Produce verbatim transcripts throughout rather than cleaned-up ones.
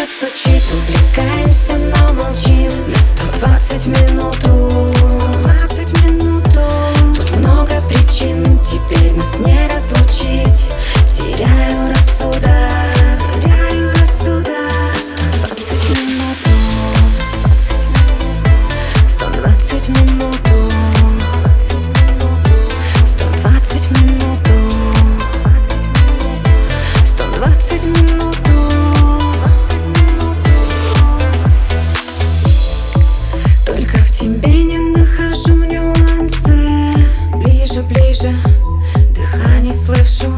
стучит, увлекаемся, но молчим. На сто двадцать минуту, сто двадцать минуту. Тут много причин, теперь нас не разлучить. Теряю рассудок, теряю рассудок. Сто двадцать минуту, сто двадцать минуту, сто двадцать минуту, сто двадцать минуту. Только в тебе не нахожу нюансы. Ближе, ближе, дыхание слышу.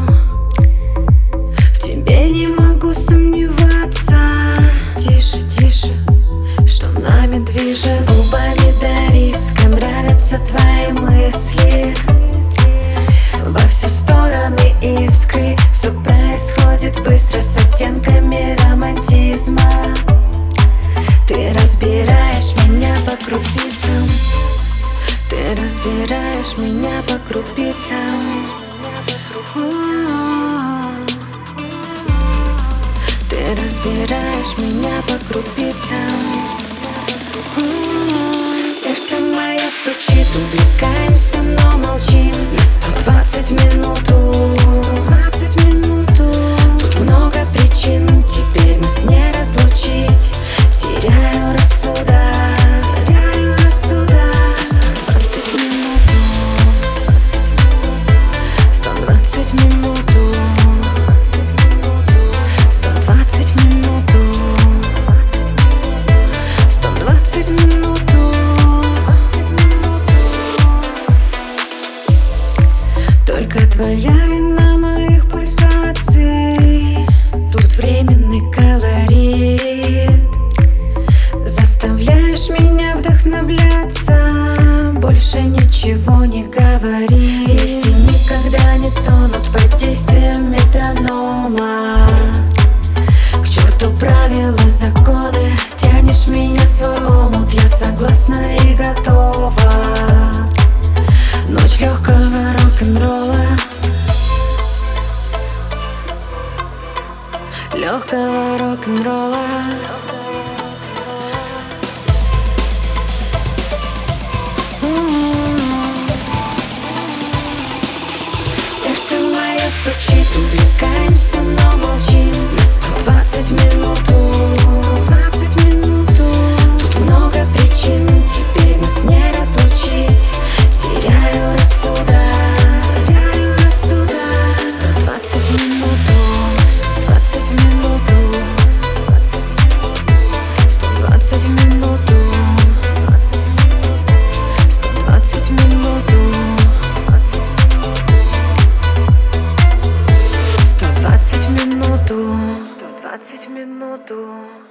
В тебе не могу сомневаться. Тише, тише, что нами движет. Губами до риска нравятся твои мысли. Во все стороны искры. Все происходит быстро с оттенками романтизма. Ты разбираешь меня по крупицам. Ты разбираешь меня по крупицам. Ты разбираешь меня по крупицам. Сердце мое стучит, увлекаемся, но молчим. На сто двадцать минуту, сто двадцать минуту. Тут много причин, теперь нас не разлучить. Теряю рассудок, теряю рассудок. Сто двадцать минуту, сто двадцать минуту, сто двадцать минуту, сто двадцать минуту. Только твоя вина моих пульсаций. Тут временный колорит. Заставляешь меня вдохновляться. Больше ничего не говори. Вести никогда не тонут под действием метронома. К черту правила, законы. Тянешь меня в свой омут. Я согласна и готова. Ночь легкого рок-н-ролла. Легкого рок-н-ролла. Сердце мое стучит, увлекаемся, но молчим. На сто двадцать минуту, сто двадцать минуту. Тут много причин, теперь нас не разлучить. Теряю рассудок, теряю рассудок. Сто двадцать минуту, сто двадцать минуту, сто двадцать минуту, сто двадцать минуту, сто двадцать минуту, сто двадцать минуту.